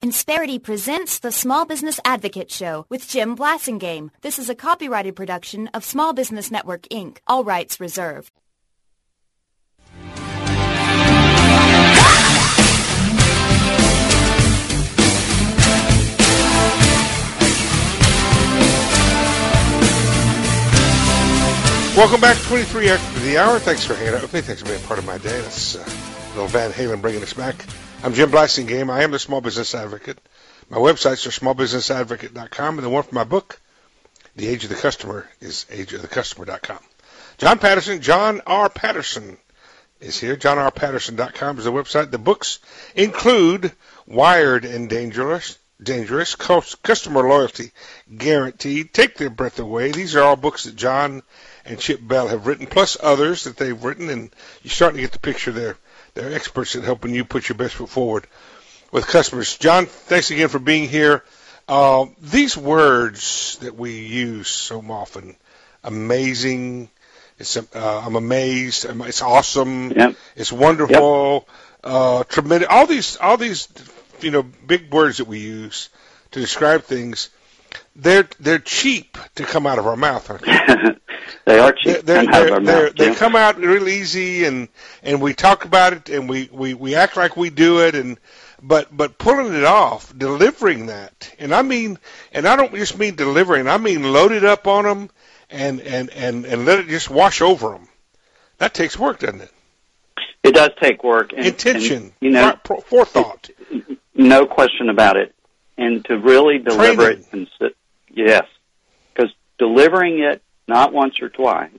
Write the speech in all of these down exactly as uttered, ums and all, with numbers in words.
Insperity presents the Small Business Advocate Show with Jim Blasingame. This is a copyrighted production of Small Business Network, Incorporated. All rights reserved. Welcome back to twenty-three after the hour. Thanks for hanging out with me. Thanks for being part of my day. That's uh, little Van Halen bringing us back. I'm Jim Blasingame. I am the Small Business Advocate. My websites are small business advocate dot com, and the one for my book, The Age of the Customer, is age of the customer dot com. John Patterson, John R. Patterson is here. john r patterson dot com is the website. The books include Wired and Dangerous, Dangerous, Customer Loyalty Guaranteed, Take Their Breath Away. These are all books that John and Chip Bell have written, plus others that they've written, and you're starting to get the picture there. They're experts at helping you put your best foot forward with customers. John, thanks again for being here. Uh, these words that we use so often, amazing, it's, uh, I'm amazed, it's awesome, yep. It's wonderful, yep. uh, tremendous, all these, all these, you know, big words that we use to describe things, they're, they're cheap to come out of our mouth, aren't they? They are cheap. They're, they're, they're, they're, they yeah. come out real easy, and, and we talk about it, and we, we, we act like we do it, and but but pulling it off, delivering that, and I mean, and I don't just mean delivering, I mean load it up on them, and, and, and, and let it just wash over them. That takes work, doesn't it? It does take work. And, Intention, and, you know, forethought. No question about it. And to really deliver Training. it, consi- yes, because delivering it not once or twice,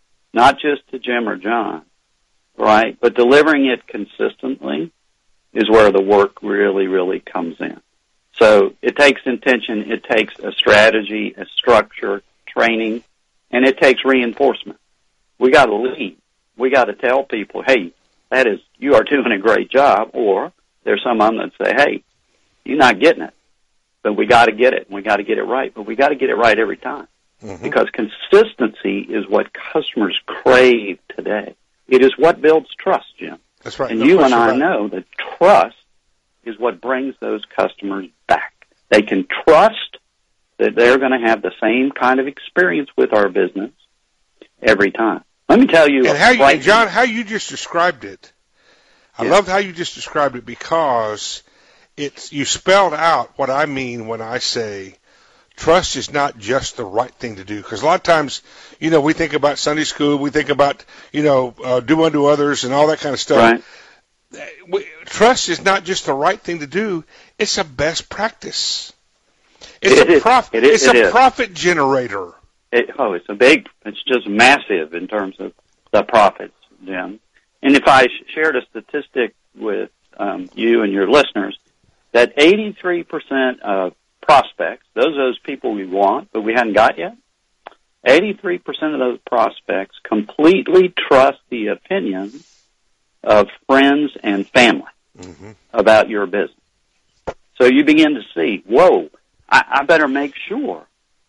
not just to Jim or John, right, but delivering it consistently is where the work really, really comes in. So it takes intention, it takes a strategy, a structure, training, and it takes reinforcement. We got to lead. We got to tell people, hey, that is, you are doing a great job, or there's some of them that say, hey, you're not getting it, but we got to get it, and we got to get it right, but we got to get it right every time. Mm-hmm. Because consistency is what customers crave today. It is what builds trust, Jim. That's right. And no you and I about know that trust is what brings those customers back. They can trust that they're going to have the same kind of experience with our business every time. Let me tell you. And how you, John, how you just described it, I yeah. love how you just described it, because it's, you spelled out what I mean when I say trust is not just the right thing to do, because a lot of times, you know, we think about Sunday school, we think about, you know, uh, do unto others and all that kind of stuff. Right. We, trust is not just the right thing to do; it's a best practice. It's it a is. profit. It is. It's it a is. profit generator. It, oh, it's a big. It's just massive in terms of the profits, Jim. And if I sh- shared a statistic with um, you and your listeners, that eighty-three percent of prospects, those are those people we want, but we hadn't got yet, eighty-three percent of those prospects completely trust the opinion of friends and family mm-hmm. about your business. So you begin to see, whoa, I, I better make sure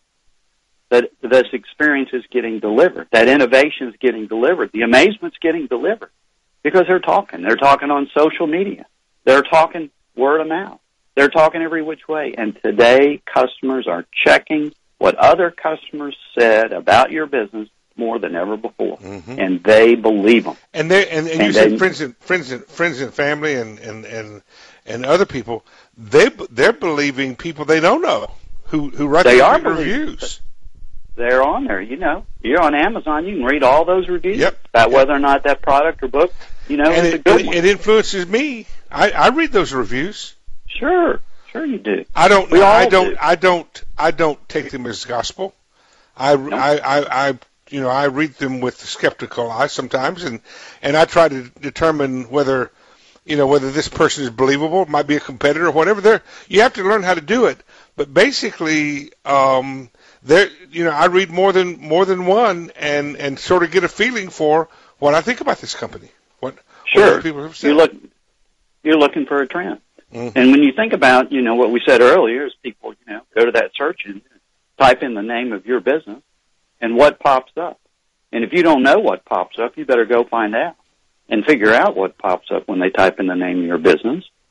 that this experience is getting delivered, that innovation is getting delivered, the amazement's getting delivered, because they're talking. They're talking on social media. They're talking word of mouth. They're talking every which way. And today, customers are checking what other customers said about your business more than ever before. Mm-hmm. And they believe them. And they and, and, and you they, said friends and friends and friends and family and, and, and, and other people, they they're believing people they don't know who who write they are reviews. They're on there, you know. You're on Amazon, you can read all those reviews yep. about yep. whether or not that product or book, you know, and is it, a good it, one. It influences me. I, I read those reviews. Sure, sure you do. I don't. We I all don't. do. I don't. I don't take them as gospel. I, no. I, I, I, you know, I read them with a skeptical eye sometimes, and and I try to determine whether, you know, whether this person is believable. It might be a competitor or whatever. There, you have to learn how to do it. But basically, um, there, you know, I read more than more than one, and and sort of get a feeling for what I think about this company. What, sure. what other people have said. You look. You're looking for a trend. Mm-hmm. And when you think about, you know, what we said earlier is people, you know, go to that search engine, type in the name of your business, and what pops up. And if you don't know what pops up, you better go find out and figure out what pops up when they type in the name of your business.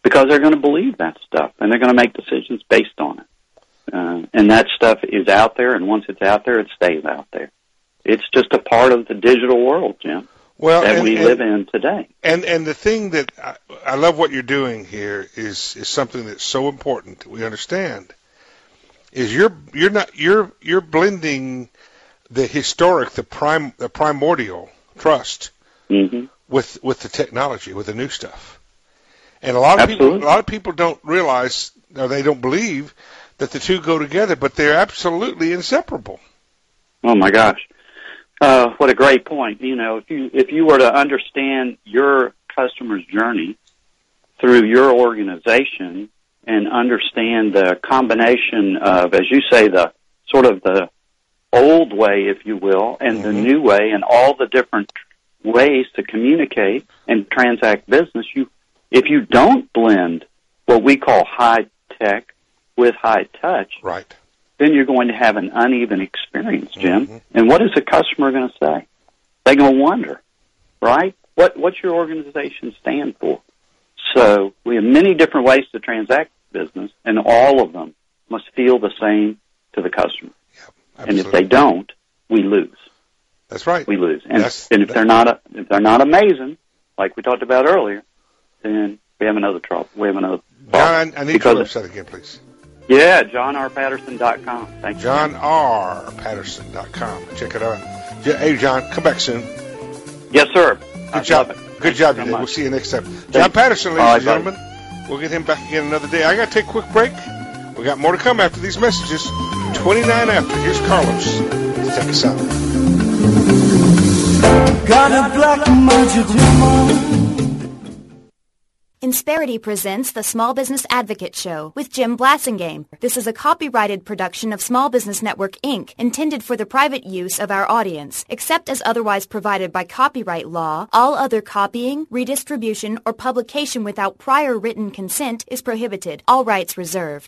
because they're going to believe that stuff, and they're going to make decisions based on it. Uh, and that stuff is out there, and once it's out there, it stays out there. It's just a part of the digital world, Jim, well, that and, we and, live in today. And and the thing that I, I love what you're doing here is is something that's so important that we understand is you're you're not you're you're blending the historic, the prime, the primordial trust mm-hmm. with with the technology, with the new stuff. And a lot of Absolutely. people, a lot of people don't realize, or they don't believe that the two go together, but they're absolutely inseparable. Oh my gosh, uh, what a great point! You know, if you if you were to understand your customer's journey through your organization and understand the combination of, as you say, the sort of the old way, if you will, and mm-hmm. the new way, and all the different ways to communicate and transact business, you if you don't blend what we call high tech with high touch, right, then you're going to have an uneven experience, Jim. Mm-hmm. And what is the customer going to say? They're going to wonder, right? What what's your organization stand for? So we have many different ways to transact business, and all of them must feel the same to the customer. Yep, and if they don't, we lose. That's right. We lose. And, That's, and if they're not a, if they're not amazing, like we talked about earlier, then we have another trouble. We have another problem. John, I need your website again, please. Yeah, john r patterson dot com. Thank you. john r patterson dot com. Check it out. Hey, John, come back soon. Yes, sir. Good I job. love it. Good job so today. much. We'll see you next time. John Thanks. Patterson, ladies All right, and gentlemen. We'll get him back again another day. I got to take a quick break. We got more to come after these messages. twenty-nine after. Here's Carlos to take us out. Got a black magic woman. Insperity presents the Small Business Advocate Show with Jim Blasingame. This is a copyrighted production of Small Business Network, Incorporated, intended for the private use of our audience. Except as otherwise provided by copyright law, all other copying, redistribution, or publication without prior written consent is prohibited. All rights reserved.